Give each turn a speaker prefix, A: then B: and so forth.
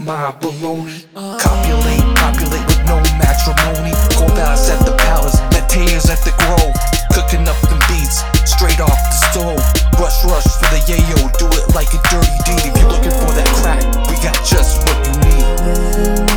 A: my baloney. Populate with no matrimony. Gold bars at the palace, Mateas at the Grove. Cooking up them beats, straight off the stove. Rush for the yayo, do it like a dirty deed. If you're looking for that crack, we got just what you need.